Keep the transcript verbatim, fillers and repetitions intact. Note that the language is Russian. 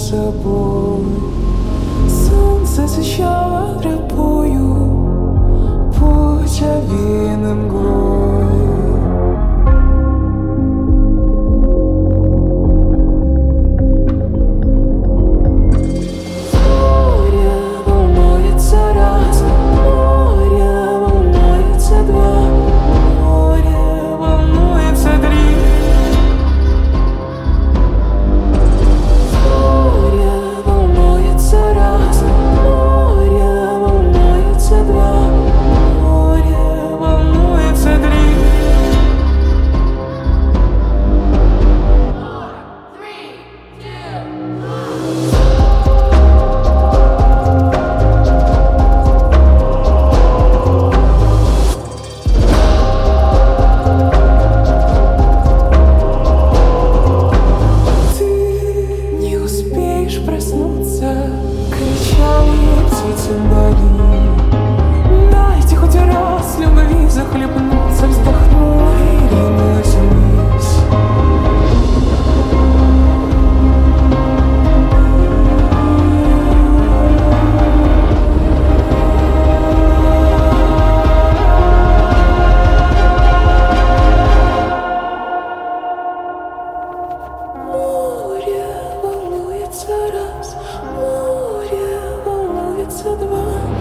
собой. Солнце освещало тропою путь овеян мглой. Море волнуется раз, море волнуется два, море волнуется три. Море волнуется раз, море волнуется два, море волнуется три. Ты не успеешь проснуться, кричали птицы вдали. Дайте хоть раз любви захлебнуться, вздохнула и ринулась вниз. Море волнуется раз, море волнуется два.